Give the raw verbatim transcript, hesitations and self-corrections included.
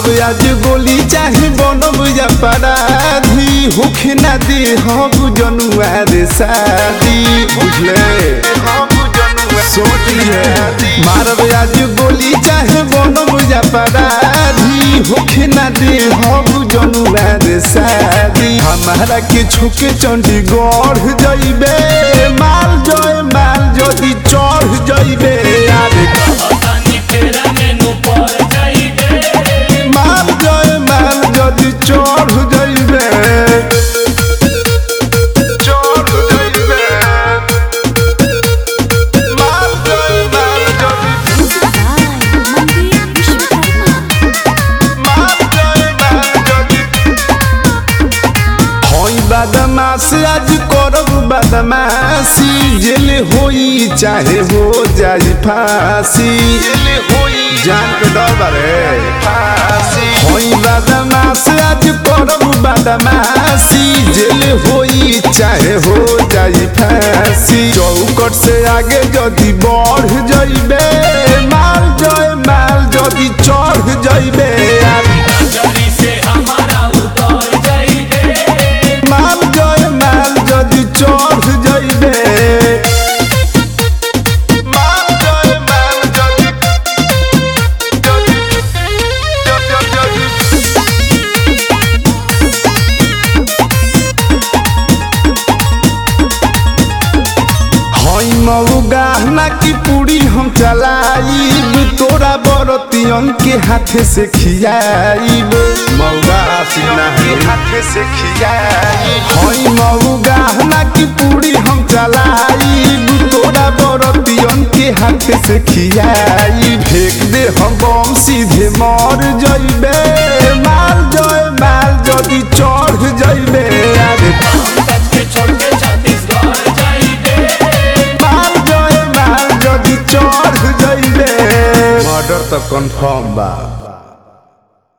मारब आज गोली चाहे बनब अपराधी होखे ना दे हम जनुआ रे शादी बुझले सोच लिए मारब आज गोली चाहे बनब अपराधी होखे ना दे हम जनुआ रे शादी हमारा के छुके चंडीगढ़ जइबे माल जय माल जदी चढ़ जइबे यार माल जय माल जदी चढ़ जइबे चढ़ जइबे माल जय माल जदी माल जय माल जदी होई बदमाश आज करब बदमाशी जेल होई चाहे हो जाई फांसी जेल होई जान के डर रे फांसी होई बदमाश आज करब बदमाशी जेल होई चाहे हो जाई फांसी चौकट से आगे जदी बढ़ जइबे माल जय माल जदी चढ़ जइबे माल जय माल जदी चढ़ जइबे माल जय माल जदी हई मऊ गहना की पूरी हम चलाइब तोरा बरतियन के हाथे से खियाइब मऊगा सीना के हाथे से खियाइब हई मऊ गहना की पूरी हम चलाइब तोरा बरतियन के हाथे से खियाइब फेंक दे हम बम सीधे मर जइबे माल जय माल जदी चढ़ जइबे मर्डर तो कंफर्म बा।